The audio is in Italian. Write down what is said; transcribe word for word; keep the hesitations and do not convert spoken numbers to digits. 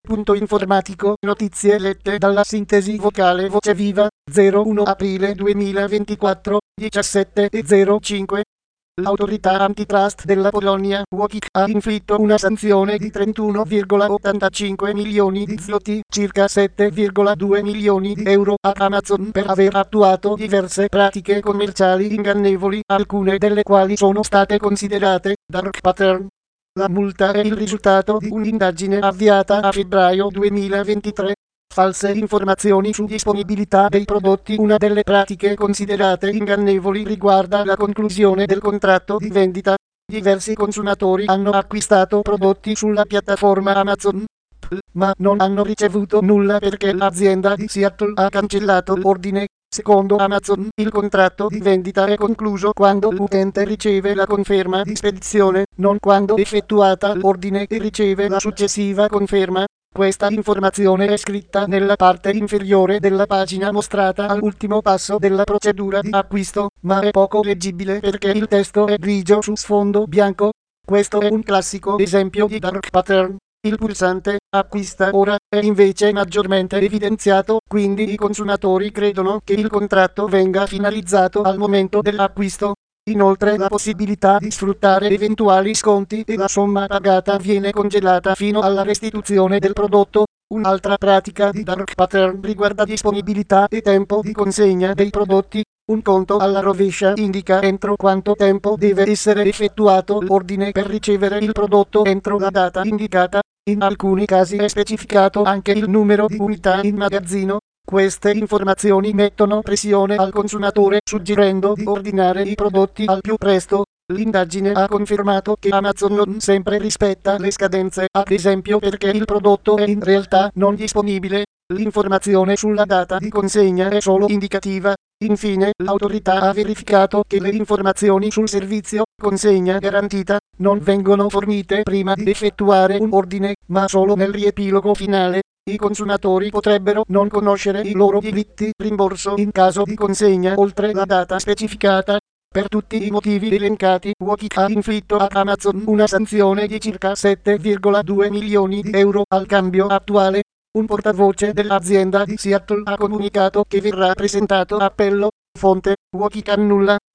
Punto informatico, notizie lette dalla sintesi vocale Voce Viva, zero uno aprile duemilaventiquattro, diciassette e zero cinque. L'autorità antitrust della Polonia, UOKiK, ha inflitto una sanzione di trentuno virgola ottantacinque milioni di zloty, circa sette virgola due milioni di euro, a Amazon per aver attuato diverse pratiche commerciali ingannevoli, alcune delle quali sono state considerate dark pattern. La multa è il risultato di un'indagine avviata a febbraio duemilaventitré. False informazioni su disponibilità dei prodotti. Una delle pratiche considerate ingannevoli riguarda la conclusione del contratto di vendita. Diversi consumatori hanno acquistato prodotti sulla piattaforma Amazon, ma non hanno ricevuto nulla perché l'azienda di Seattle ha cancellato l'ordine. Secondo Amazon, il contratto di vendita è concluso quando l'utente riceve la conferma di spedizione, non quando effettuata l'ordine e riceve la successiva conferma. Questa informazione è scritta nella parte inferiore della pagina mostrata all'ultimo passo della procedura di acquisto, ma è poco leggibile perché il testo è grigio su sfondo bianco. Questo è un classico esempio di dark pattern. Il pulsante "acquista ora" è invece maggiormente evidenziato, quindi i consumatori credono che il contratto venga finalizzato al momento dell'acquisto. Inoltre la possibilità di sfruttare eventuali sconti e la somma pagata viene congelata fino alla restituzione del prodotto. Un'altra pratica di dark pattern riguarda disponibilità e tempo di consegna dei prodotti. Un conto alla rovescia indica entro quanto tempo deve essere effettuato l'ordine per ricevere il prodotto entro la data indicata. In alcuni casi è specificato anche il numero di unità in magazzino. Queste informazioni mettono pressione al consumatore suggerendo di ordinare i prodotti al più presto. L'indagine ha confermato che Amazon non sempre rispetta le scadenze, ad esempio perché il prodotto è in realtà non disponibile. L'informazione sulla data di consegna è solo indicativa. Infine, l'autorità ha verificato che le informazioni sul servizio consegna garantita non vengono fornite prima di effettuare un ordine, ma solo nel riepilogo finale. I consumatori potrebbero non conoscere i loro diritti rimborso in caso di consegna oltre la data specificata. Per tutti i motivi elencati, UOKiK ha inflitto a Amazon una sanzione di circa sette virgola due milioni di euro al cambio attuale. Un portavoce dell'azienda di Seattle ha comunicato che verrà presentato appello. Fonte: UOKiK annulla